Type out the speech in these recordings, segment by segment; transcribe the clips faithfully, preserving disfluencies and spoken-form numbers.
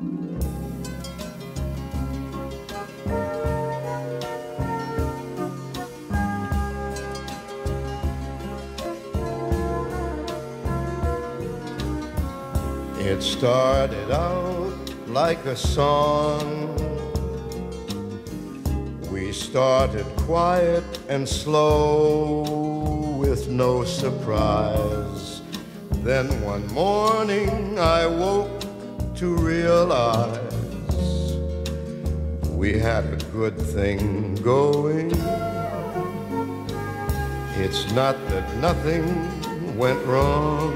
It started out like a song. We started quiet and slow with no surprise. Then one morning I woke to realize we had a good thing going. It's not that nothing went wrong.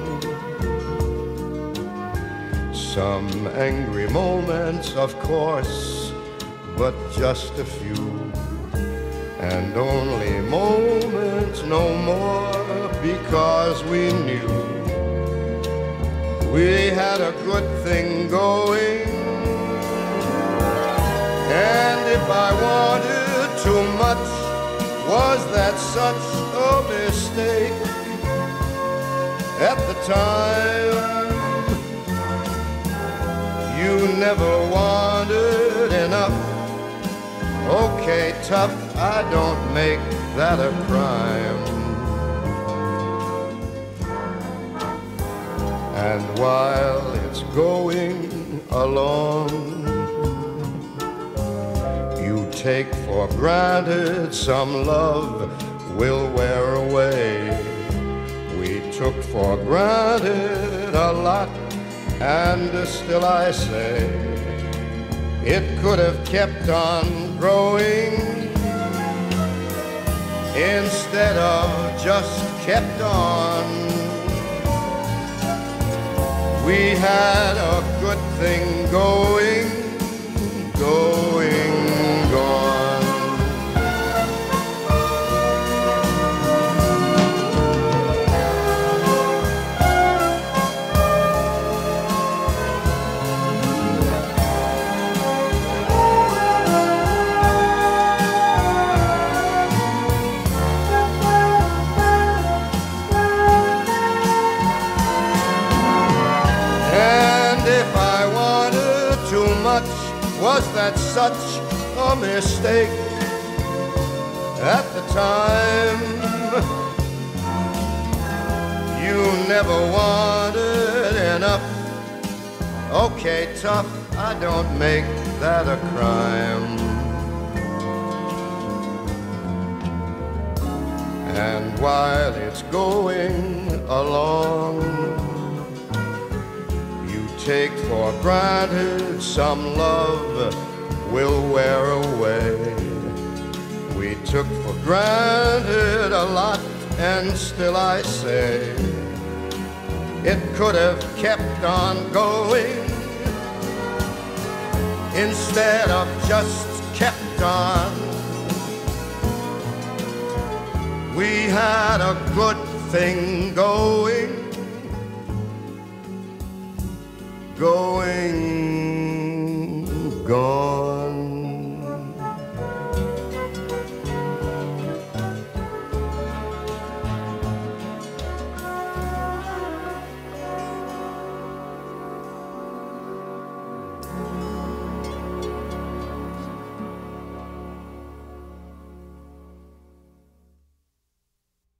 Some angry moments, of course, but just a few, and only moments, no more, because we knew we had a good thing going. And if I wanted too much, was that such a mistake? At the time, you never wanted enough. Okay, tough, I don't make that a crime. And while it's going along, you take for granted some love will wear away. We took for granted a lot, and still I say it could have kept on growing instead of just kept on. We had a good thing going, going, gone. Was that such a mistake? At the time, you never wanted enough. Okay, tough, I don't make that a crime. And while it's going along, take for granted some love will wear away. We took for granted a lot, and still I say it could have kept on going instead of just kept on. We had a good thing going, going